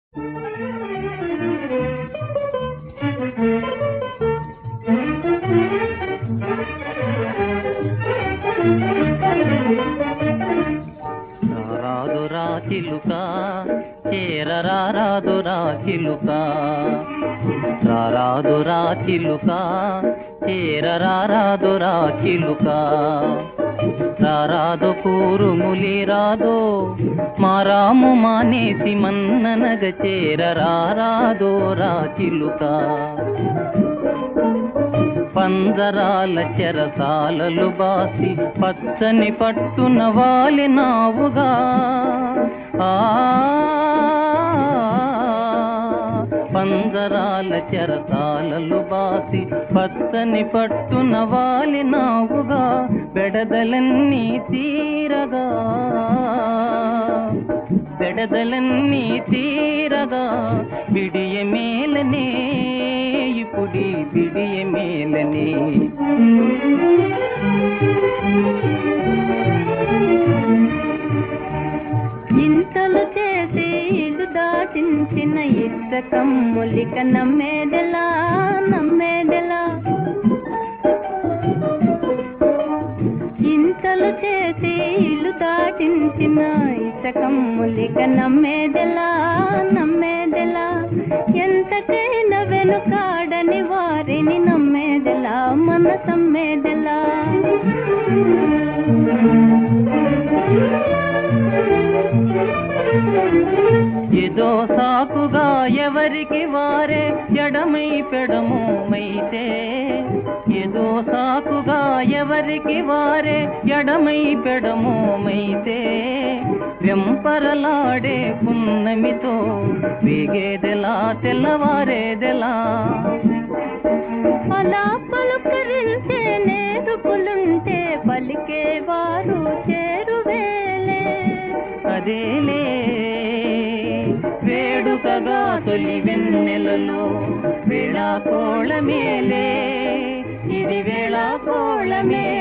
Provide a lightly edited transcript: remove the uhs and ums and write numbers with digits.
రారాదురా చిలుక చేరరారాదురా చిలుక, రారాదురా చిలుక చేరరారాదురా చిలుక, రారాదు కూరుములి రాదో మారాము మానేసి మన్ననగ చేరరారాదోరా చిలుక. పంజరాల చెరసాలలు బాసి పచ్చని పట్టున వాలినావుగా, పంజరాల చెరసాలలు బాసి పచ్చని పట్టున వాలినావుగా, బెడదలన్నీ తీరగా బెడదలన్నీ తీరగా బిడియ మేలనే ఇప్పుడి బిడియ మేలనే. ఇంతలు చేసి ఇల్లు దాటించిన ఇష్టకమ్ములిక నమ్మేదెలా నమ్మేదెలా, ఇంతలు చేసి ఇల్లు దాటించిన ఇష్టకమ్ములిక నమ్మేదెలా నమ్మేదెలా, ఎంతకైనా వెనుకాడని వారిని నమ్మేదెలా మనసమ్మేదెలా. ఏదో సాకుగా ఎవరికి వారే ఎడమై పెడమోమైతే, ఏదో సాకుగా ఎవరికి వారే ఎడమై పెడమోమైతే, వెంపరలాడే పున్నమితో వేగేదెలా తెల్లవారేదెలా. అలా పలుకరించే నేరుపులుంటే పలికేవారు చేరువేలే, అదేలే వేడుకగా తొలి వెన్నెలలో వేళాకోళమేలే, ఇది వేళాకోళమే.